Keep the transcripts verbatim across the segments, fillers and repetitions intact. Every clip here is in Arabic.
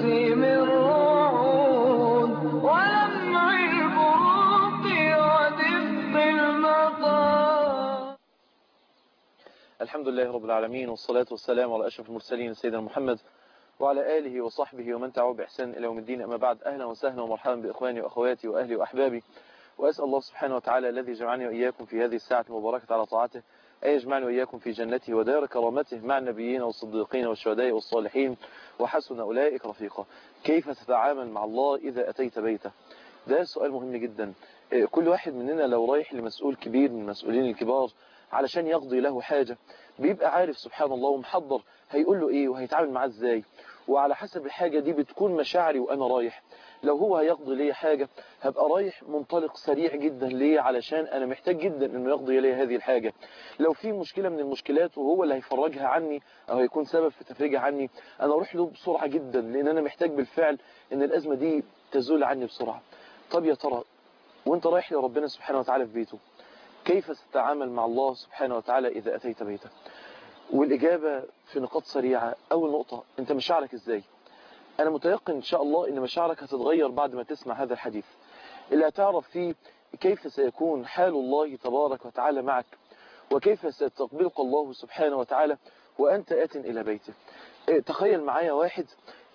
نسيم الرعود ولمع البروق ودفء المطار. الحمد لله رب العالمين، والصلاة والسلام على أشرف المرسلين سيدنا محمد وعلى آله وصحبه ومن تبعه بإحسان إلى يوم الدين. أما بعد، أهلا وسهلا ومرحبا بإخواني وأخواتي وأهلي وأحبابي، وأسأل الله سبحانه وتعالى الذي جمعني وإياكم في هذه الساعة المباركة على طاعته أن يجمعني وإياكم في جنته ودار كرامته مع النبيين والصديقين والشهداء والصالحين وحسن أولئك رفيقا. كيف تتعامل مع الله إذا أتيت بيته؟ ده سؤال مهم جدا. كل واحد مننا لو رايح لمسؤول كبير من المسؤولين الكبار علشان يقضي له حاجة، بيبقى عارف سبحان الله ومحضر هيقول له ايه وهيتعامل معاه ازاي، وعلى حسب الحاجة دي بتكون مشاعري وانا رايح. لو هو هيقضي لي حاجة هبقى رايح منطلق سريع جدا ليه، علشان انا محتاج جدا انه يقضي لي هذه الحاجة. لو في مشكلة من المشكلات وهو اللي هيفرجها عني او هيكون سبب في تفريجها عني، انا اروح له بسرعة جدا، لان انا محتاج بالفعل ان الازمة دي تزول عني بسرعة. طب يا ترى وانت رايح لربنا سبحانه وتعالى في بيته، كيف ستتعامل مع الله سبحانه وتعالى إذا أتيت بيته؟ والإجابة في نقاط سريعة. أول نقطة، أنت مشاعرك إزاي؟ أنا متيقن إن شاء الله أن مشاعرك هتتغير بعد ما تسمع هذا الحديث اللي هتعرف فيه كيف سيكون حال الله تبارك وتعالى معك، وكيف سيستقبلك الله سبحانه وتعالى وأنت آت إلى بيته. تخيل معايا واحد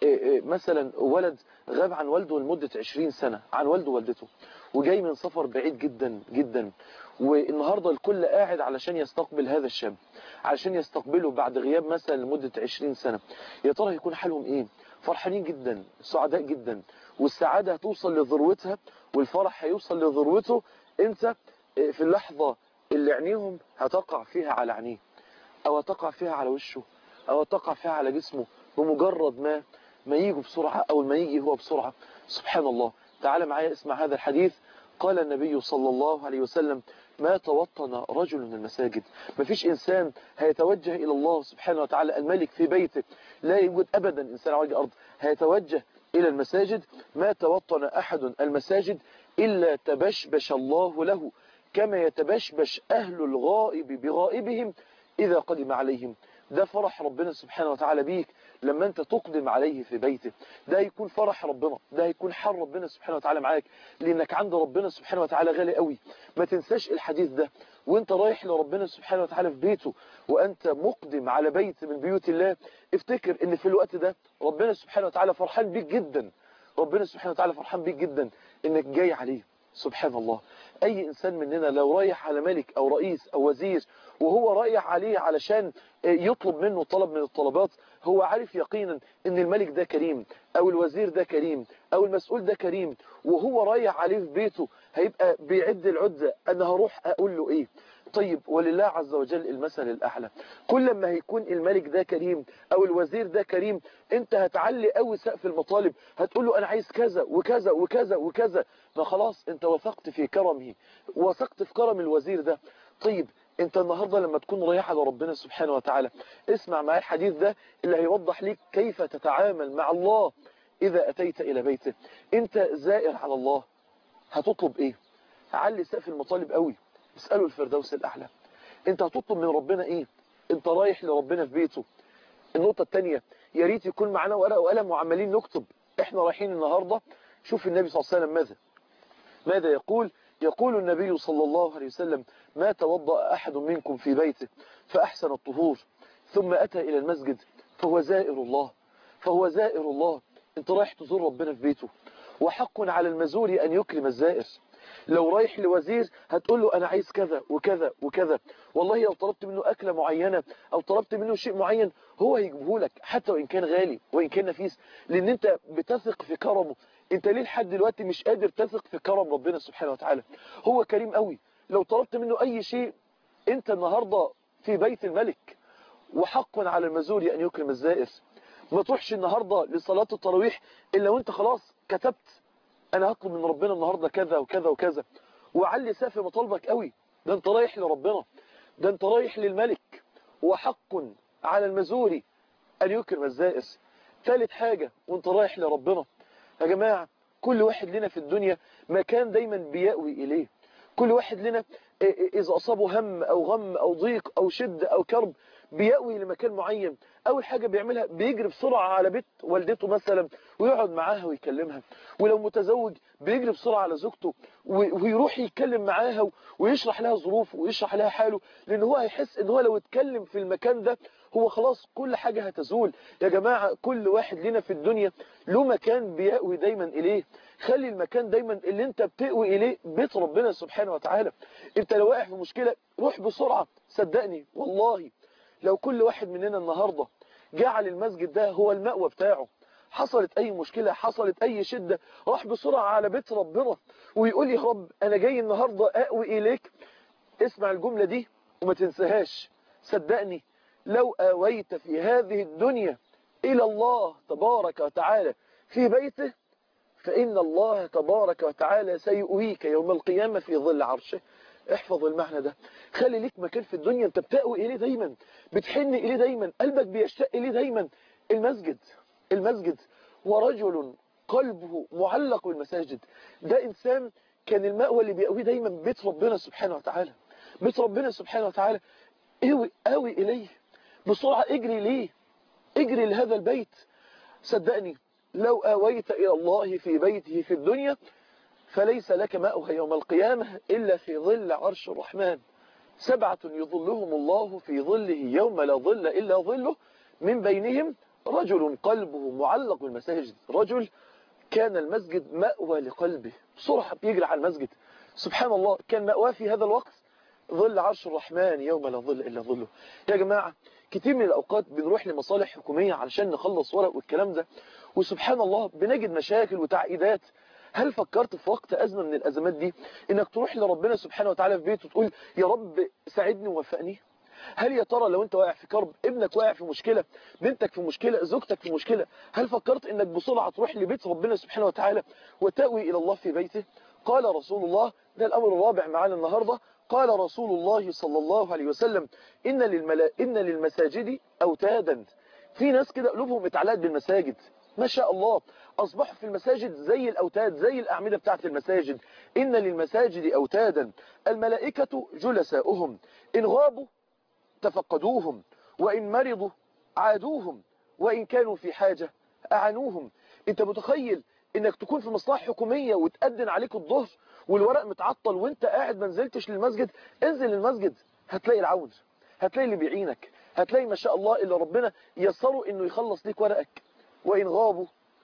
مثلا ولد غاب عن والده لمدة عشرين سنة، عن والده ووالدته، وجاي من سفر بعيد جدا جدا، والنهاردة الكل قاعد علشان يستقبل هذا الشاب، علشان يستقبله بعد غياب مثلا لمدة عشرين سنة. يا ترى هيكون حالهم ايه؟ فرحانين جدا، سعداء جدا، والسعادة هتوصل لذروتها والفرح هيوصل لذروته انت في اللحظة اللي عينيهم هتقع فيها على عينيه، او هتقع فيها على وشه، او هتقع فيها على جسمه، بمجرد ما ما يجوا بسرعة او ما يجي هو بسرعة. سبحان الله. تعال معايا اسمع هذا الحديث. قال النبي صلى الله عليه وسلم: ما توطن رجل من المساجد. ما فيش إنسان هيتوجه إلى الله سبحانه وتعالى الملك في بيته، لا يوجد أبدا إنسان على وجه الأرض هيتوجه إلى المساجد. ما توطن أحد المساجد إلا تبشبش الله له كما يتبشبش أهل الغائب بغائبهم إذا قدم عليهم. ده فرح ربنا سبحانه وتعالى بيك لما انت تقدم عليه في بيته. ده يكون فرح ربنا، ده يكون حال ربنا سبحانه وتعالى معاك، لانك عند ربنا سبحانه وتعالى غالي قوي. ما تنساش الحديث ده وانت رايح لربنا سبحانه وتعالى في بيته، وانت مقدم على بيت من بيوت الله. افتكر ان في الوقت ده ربنا سبحانه وتعالى فرحان بيك جدا، ربنا سبحانه وتعالى فرحان بيك جدا انك جاي عليه. سبحان الله. اي انسان مننا لو رايح على ملك او رئيس او وزير وهو رايح عليه علشان يطلب منه طلب من الطلبات، هو عارف يقينا ان الملك ده كريم، او الوزير ده كريم، او المسؤول ده كريم، وهو رايح عليه في بيته هيبقى بيعد العدة انا هروح اقول له ايه. طيب ولله عز وجل المثل الأعلى. كل ما هيكون الملك ده كريم أو الوزير ده كريم، أنت هتعلي قوي سقف المطالب، هتقول له أنا عايز كذا وكذا وكذا وكذا. فخلاص أنت وثقت في كرمه، وثقت في كرم الوزير ده. طيب أنت النهاردة لما تكون رايح على ربنا سبحانه وتعالى، اسمع معي الحديث ده اللي هيوضح لك كيف تتعامل مع الله إذا أتيت إلى بيته. أنت زائر على الله، هتطلب إيه؟ علي سقف المطالب قوي، اسأله الفردوس الأعلى. انت هتطلب من ربنا ايه؟ انت رايح لربنا في بيته. النقطة الثانية، يا ريت يكون معنا ورقة وقلم وعمالين نكتب احنا رايحين النهاردة. شوف النبي صلى الله عليه وسلم ماذا ماذا يقول. يقول النبي صلى الله عليه وسلم: ما توضأ أحد منكم في بيته فأحسن الطهور ثم أتى إلى المسجد فهو زائر الله، فهو زائر الله. انت رايح تزور ربنا في بيته، وحق على المزور أن يكرم الزائر. لو رايح لوزير هتقول له أنا عايز كذا وكذا وكذا، والله لو طلبت منه أكلة معينة أو طلبت منه شيء معين هو هيجيبه لك، حتى وإن كان غالي وإن كان نفيس، لأن أنت بتثق في كرمه. أنت ليه لحد دلوقتي مش قادر تثق في كرم ربنا سبحانه وتعالى؟ هو كريم قوي. لو طلبت منه أي شيء، أنت النهاردة في بيت الملك، وحق على المزور أن يكرم الزائر. ما تروحش النهاردة لصلاة التراويح إلا وأنت خلاص كتبت أنا هطلب من ربنا النهاردة كذا وكذا وكذا، وعلي سقف مطالبك قوي. ده انت رايح لربنا، ده انت رايح للملك، وحق على المزور أن يكرم الزائر. ثالث حاجة وانت رايح لربنا، يا جماعة كل واحد لنا في الدنيا مكان دايما بيأوي إليه. كل واحد لنا إذا أصابه هم أو غم أو ضيق أو شد أو كرب بيأوي لمكان معين، أول حاجة بيعملها بيجري بسرعة على بيت والدته مثلا ويقعد معاها ويكلمها. ولو متزوج بيجري بسرعة على زوجته ويروح يتكلم معاها ويشرح لها ظروفه ويشرح لها حاله، لأن هو هيحس إن هو لو اتكلم في المكان ده هو خلاص كل حاجة هتزول. يا جماعة كل واحد لنا في الدنيا له مكان بيأوي دايما إليه. خلي المكان دايما اللي انت بتأوي إليه بيت ربنا سبحانه وتعالى. انت لو واقع في مشكلة روح بسرعة، صدقني والله لو كل واحد مننا النهاردة جعل المسجد ده هو المأوى بتاعه، حصلت أي مشكلة حصلت أي شدة راح بسرعة على بيت ربنا ويقول يا رب أنا جاي النهاردة أأوي إليك. اسمع الجملة دي وما تنساهاش، صدقني لو آويت في هذه الدنيا إلى الله تبارك وتعالى في بيته فإن الله تبارك وتعالى سيؤويك يوم القيامة في ظل عرشه. احفظ المعنى ده، خلي ليك مكان في الدنيا انت بتأوي إليه دايما، بتحن إليه دايما، قلبك بيشتاق إليه دايما. المسجد المسجد ورجل قلبه معلق بالمساجد، ده إنسان كان المأوى اللي بيأويه دايما بيت ربنا سبحانه وتعالى. بيت ربنا سبحانه وتعالى اوي آوي إليه بسرعة، اجري ليه، اجري لهذا البيت. صدقني لو آويت إلى الله في بيته في الدنيا فليس لك مأوى يوم القيامة إلا في ظل عرش الرحمن. سبعة يظلهم الله في ظله يوم لا ظل إلا ظله، من بينهم رجل قلبه معلق بالمساجد. رجل كان المسجد مأوى لقلبه، بسرعة بيجري على المسجد. سبحان الله كان مأواه في هذا الوقت ظل عرش الرحمن يوم لا ظل إلا ظله. يا جماعة كتير من الأوقات بنروح لمصالح حكومية علشان نخلص ورق والكلام ده، وسبحان الله بنجد مشاكل وتعقيدات. هل فكرت في وقت أزمة من الأزمات دي إنك تروح لربنا سبحانه وتعالى في بيته وتقول يا رب ساعدني ووفقني؟ هل يا ترى لو انت واقع في كرب، ابنك واقع في مشكلة، بنتك في مشكلة، زوجتك في مشكلة، هل فكرت انك بسرعة تروح لبيت ربنا سبحانه وتعالى وتأوي إلى الله في بيته؟ قال رسول الله، ده الأمر الرابع معانا النهاردة، قال رسول الله صلى الله عليه وسلم إن, للملا... إن للمساجد أوتادا. في ناس كده قلوبهم اتعلقت بالمساجد ما شاء الله، أصبحوا في المساجد زي الأوتاد زي الأعمدة بتاعت المساجد. إن للمساجد أوتادا الملائكة جلساؤهم إن غابوا تفقدوهم وإن مرضوا عادوهم وإن كانوا في حاجة أعنوهم. انت متخيل انك تكون في مصلحة حكومية وتأذن عليك الظهر والورق متعطل وانت قاعد ما نزلتش للمسجد؟ انزل للمسجد هتلاقي العون، هتلاقي اللي بيعينك، هتلاقي ما شاء الله اللي ربنا يسره انه يخلص ليك ورقك. وإن غابوا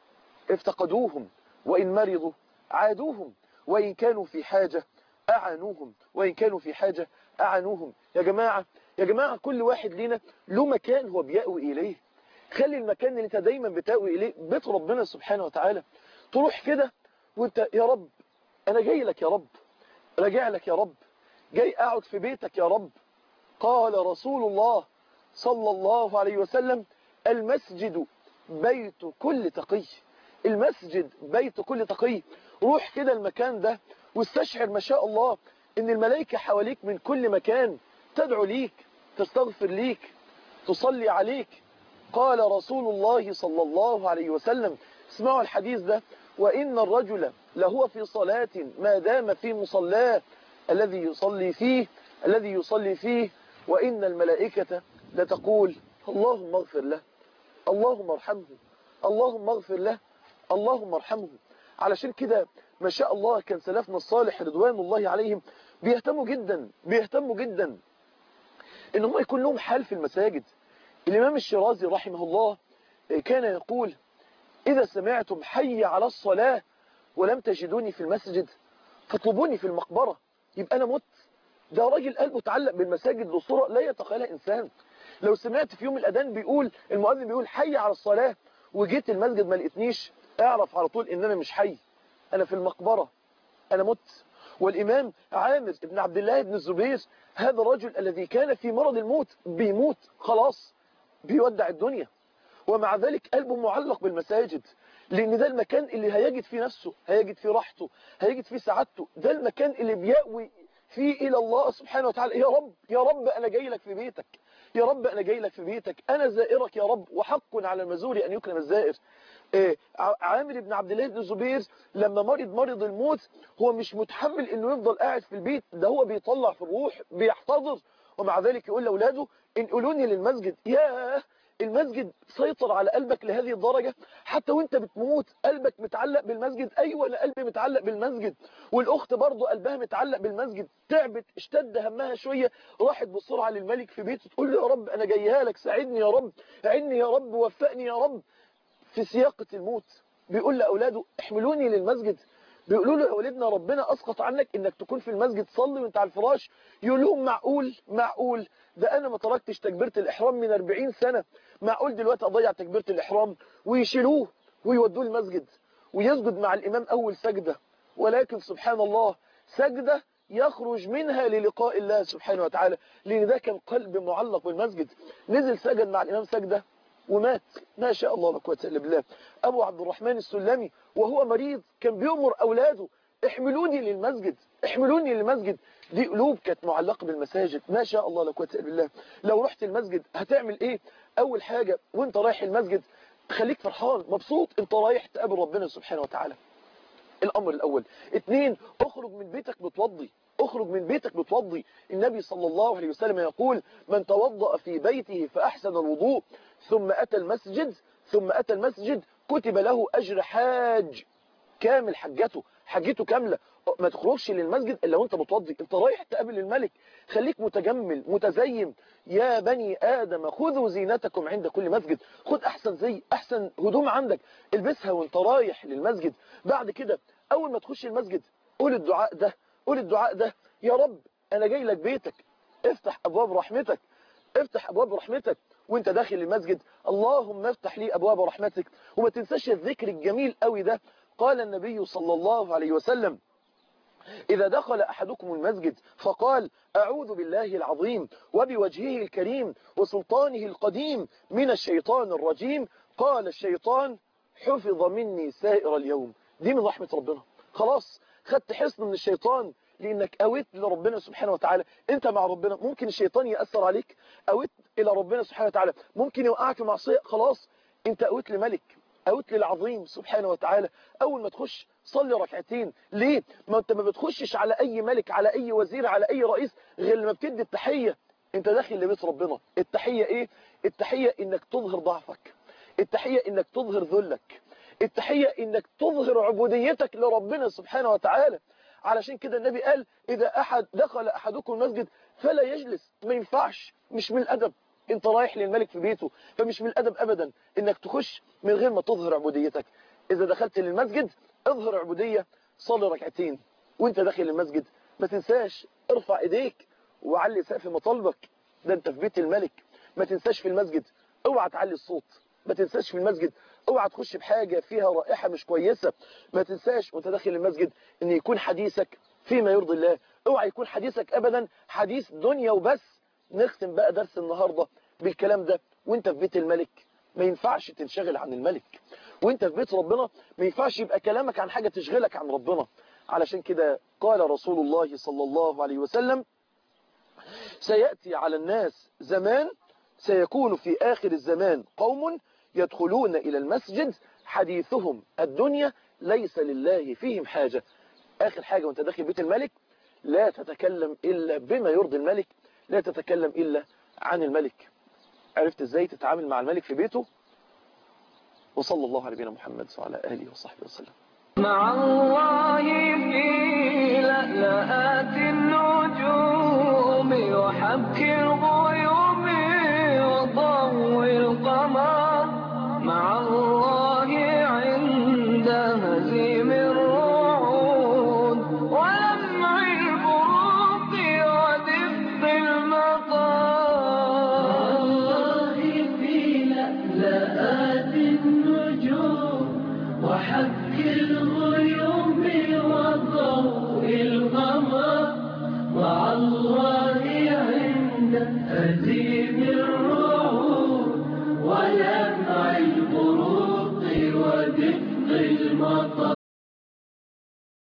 افتقدوهم وإن مرضوا عادوهم وإن كانوا في حاجة أعانوهم وإن كانوا في حاجة أعانوهم. يا جماعة يا جماعة كل واحد لنا له مكان هو بيأوي إليه. خلي المكان اللي انت دايما بتأوي إليه بيت ربنا سبحانه وتعالى. تروح كده وانت يا رب أنا جاي لك يا رب، راجع لك يا رب، جاي أقعد في بيتك يا رب. قال رسول الله صلى الله عليه وسلم المسجد بيت كل تقي. المسجد بيت كل تقي. روح كده المكان ده واستشعر ما شاء الله ان الملائكة حواليك من كل مكان تدعو ليك، تستغفر ليك، تصلي عليك. قال رسول الله صلى الله عليه وسلم، اسمعوا الحديث ده، وإن الرجل لهو في صلاة ما دام في مصلاه الذي يصلي فيه الذي يصلي فيه وإن الملائكة لتقول اللهم اغفر له، اللهم ارحمه، اللهم اغفر له، اللهم ارحمه. علشان كده ما شاء الله كان سلفنا الصالح رضوان الله عليهم بيهتموا جدا بيهتموا جدا ان هم يكون لهم حال في المساجد. الإمام الشيرازي رحمه الله كان يقول إذا سمعتم حي على الصلاة ولم تجدوني في المسجد فاطلبوني في المقبرة. يبقى أنا مت. ده راجل قلبه تعلق بالمساجد بصورة لا يتخيلها إنسان. لو سمعت في يوم الأذان بيقول المؤذن بيقول حي على الصلاة وجيت المسجد ما لقيتنيش، اعرف على طول إن أنا مش حي، أنا في المقبرة، أنا مت. والإمام عامر بن عبد الله بن الزبير هذا الرجل الذي كان في مرض الموت بيموت خلاص بيودع الدنيا، ومع ذلك قلبه معلق بالمساجد، لأن ده المكان اللي هيجد فيه نفسه، هيجد فيه راحته، هيجد فيه سعادته، ده المكان اللي بيأوي فيه إلى الله سبحانه وتعالى. يا رب يا رب أنا جاي لك في بيتك، يا رب أنا جاي لك في بيتك، أنا زائرك يا رب، وحق على المزور أن يكرم الزائر. إيه عامر بن عبد الله بن الزبير لما مرض مرض الموت هو مش متحمل انه يفضل قاعد في البيت، ده هو بيطلع في الروح بيحتضر، ومع ذلك يقول لاولاده انقلوني للمسجد. ياه، المسجد سيطر على قلبك لهذه الدرجة، حتى وانت بتموت قلبك متعلق بالمسجد. ايوه انا قلبي متعلق بالمسجد، والاخت برضو قلبها متعلق بالمسجد. تعبت اشتد همها شوية، راحت بسرعة للملك في بيته تقول له يا رب انا جايها لك، ساعدني يا رب، عني يا رب، وفقني يا رب. في سياقة الموت بيقول لأولاده احملوني للمسجد. بيقولوا له يا ولدنا ربنا أسقط عنك إنك تكون في المسجد تصلي وانت على الفراش. يقول لهم معقول معقول ده أنا ما تركتش تكبيرة الإحرام من أربعين سنة، معقول دلوقتي أضيع تكبيرة الإحرام؟ ويشيلوه ويودوه المسجد ويسجد مع الإمام أول سجدة، ولكن سبحان الله سجدة يخرج منها للقاء الله سبحانه وتعالى، لأن ده كان قلب معلق بالمسجد. نزل سجد مع الإمام سجدة ومات. ما شاء الله لا قوه الا بالله. ابو عبد الرحمن السلمي وهو مريض كان بيأمر اولاده احملوني للمسجد، احملوني للمسجد. دي قلوب كانت معلقه بالمساجد. ما شاء الله لا قوه الا بالله. لو رحت المسجد هتعمل ايه؟ اول حاجه وانت رايح المسجد خليك فرحان مبسوط، انت رايح تقابل ربنا سبحانه وتعالى. الامر الاول. اتنين، اخرج من بيتك متوضي، اخرج من بيتك متوضي. النبي صلى الله عليه وسلم يقول من توضأ في بيته فأحسن الوضوء ثم أتى المسجد ثم أتى المسجد كتب له أجر حاج كامل، حجته حجته كاملة. ما تخرجش للمسجد إلا وانت متوضي، انت رايح تقابل الملك. خليك متجمل متزين. يا بني آدم خذوا زينتكم عند كل مسجد. خد أحسن زي أحسن هدوم عندك البسها وانت رايح للمسجد. بعد كده أول ما تخش المسجد قول الدعاء ده، قول الدعاء ده يا رب أنا جاي لك بيتك، افتح أبواب رحمتك، افتح أبواب رحمتك وانت داخل المسجد. اللهم افتح لي أبواب رحمتك. وما تنساش الذكر الجميل قوي ده. قال النبي صلى الله عليه وسلم إذا دخل أحدكم المسجد فقال أعوذ بالله العظيم وبوجهه الكريم وسلطانه القديم من الشيطان الرجيم، قال الشيطان حفظ مني سائر اليوم. دي من رحمة ربنا. خلاص خدت حصن من الشيطان لأنك أويت لربنا سبحانه وتعالى. أنت مع ربنا ممكن الشيطان يأثر عليك، أويت إلى ربنا سبحانه وتعالى ممكن يوقعك في معصية. خلاص أنت أويت لملك، أويت للعظيم سبحانه وتعالى. أول ما تخش صلي ركعتين. ليه؟ ما أنت ما بتخشش على أي ملك على أي وزير على أي رئيس غير لما بتدي التحية. أنت داخل لبيت ربنا. التحية إيه؟ التحية إنك تظهر ضعفك، التحية إنك تظهر ذلك، التحية إنك تظهر عبوديتك لربنا سبحانه وتعالى. علشان كده النبي قال إذا أحد دخل أحدكم المسجد فلا يجلس. ما ينفعش، مش من الأدب. انت رايح للملك في بيته، فمش من الأدب أبدا إنك تخش من غير ما تظهر عبوديتك. إذا دخلت للمسجد اظهر عبودية، صلي ركعتين وانت داخل المسجد. ما تنساش ارفع ايديك وعلي سقف مطالبك، ده انت في بيت الملك. ما تنساش في المسجد اوعى تعلي الصوت. ما تنساش في المسجد اوعى تخش بحاجة فيها رائحة مش كويسة. ما تنساش وانت داخل المسجد ان يكون حديثك فيما يرضي الله. اوعى يكون حديثك ابدا حديث دنيا وبس. نختم بقى درس النهاردة بالكلام ده. وانت في بيت الملك ما ينفعش تنشغل عن الملك، وانت في بيت ربنا ما ينفعش يبقى كلامك عن حاجة تشغلك عن ربنا. علشان كده قال رسول الله صلى الله عليه وسلم سيأتي على الناس زمان سيكون في آخر الزمان قوم يدخلون إلى المسجد حديثهم الدنيا ليس لله فيهم حاجة. آخر حاجة وانت داخل بيت الملك لا تتكلم إلا بما يرضي الملك، لا تتكلم إلا عن الملك. عرفت ازاي تتعامل مع الملك في بيته؟ وصلى الله على نبينا محمد وعلى آله وصحبه وسلم. مع الله في لألآت النجوم وحبك الغيوم وضوء القمر، مع الله عند هزيم الرعود ولمع البروق ودفء المطر. مع الله في لألآت النجوم وحبك الغيوم وضوء القمر، مع الله عند هزيم الرعود ولمع البروق ودفء المطر.